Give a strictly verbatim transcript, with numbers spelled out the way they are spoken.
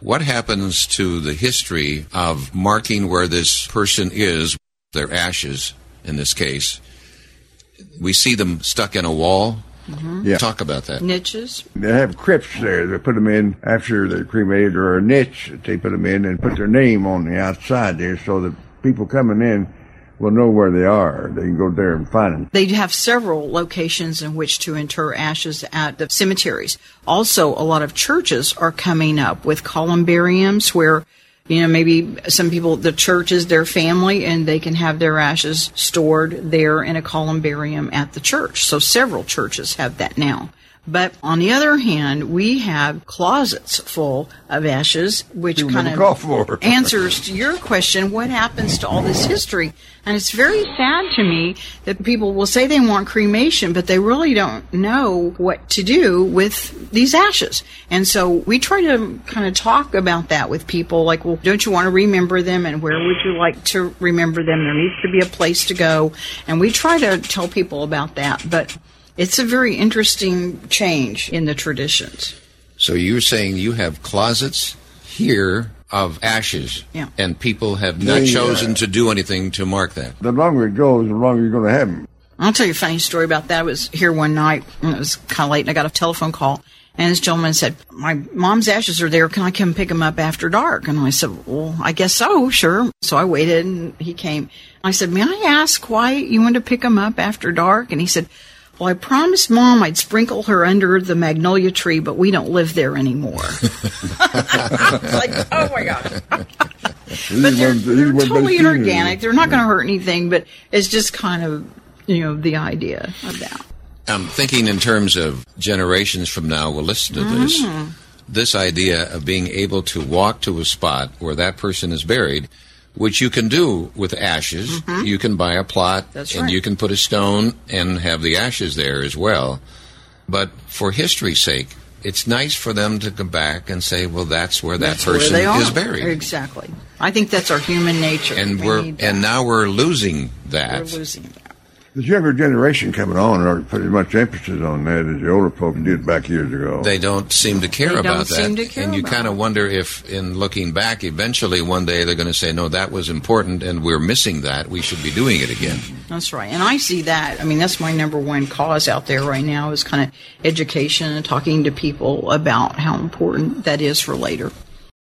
What happens to the history of marking where this person is, their ashes in this case? We see them stuck in a wall. Mm-hmm. Yeah. Talk about that. Niches. They have crypts there. They put them in after they're cremated, or a niche that they put them in and put their name on the outside there so that people coming in will know where they are. They can go there and find them. They have several locations in which to inter ashes at the cemeteries. Also, a lot of churches are coming up with columbariums where, you know, maybe some people, the church is their family, and they can have their ashes stored there in a columbarium at the church. So several churches have that now. But on the other hand, we have closets full of ashes, which You kind never call for of it. answers to your question, what happens to all this history? And it's very sad to me that people will say they want cremation, but they really don't know what to do with these ashes. And so we try to kind of talk about that with people, like, well, don't you want to remember them, and where would you like to remember them? There needs to be a place to go. And we try to tell people about that, but it's a very interesting change in the traditions. So you're saying you have closets here of ashes, Yeah. and people have not They, uh, chosen to do anything to mark that. The longer it goes, the longer you're going to have them. I'll tell you a funny story about that. I was here one night, and it was kind of late, and I got a telephone call, and this gentleman said, my mom's ashes are there. Can I come pick them up after dark? And I said, well, I guess so, sure. So I waited, and he came. I said, may I ask why you want to pick them up after dark? And he said, well, I promised Mom I'd sprinkle her under the magnolia tree, but we don't live there anymore. I was like, oh, my gosh. But they're, they're totally inorganic. They're not going to hurt anything, but it's just kind of, you know, the idea of that. I'm thinking in terms of generations from now will listen to this. Mm. This idea of being able to walk to a spot where that person is buried, which you can do with ashes. Mm-hmm. You can buy a plot, That's and right. you can put a stone and have the ashes there as well. But for history's sake, it's nice for them to come back and say, well, that's where that That's where person they are. is buried. Exactly. I think that's our human nature. And We we're need that. and now we're losing that. We're losing that. This younger generation coming on are putting as much emphasis on that as the older folks did back years ago. They don't seem to care They don't about that. seem to care and you about kind of it. wonder if, in looking back, eventually one day they're going to say, no, that was important and we're missing that. We should be doing it again. That's right. And I see that. I mean, that's my number one cause out there right now is kind of education and talking to people about how important that is for later.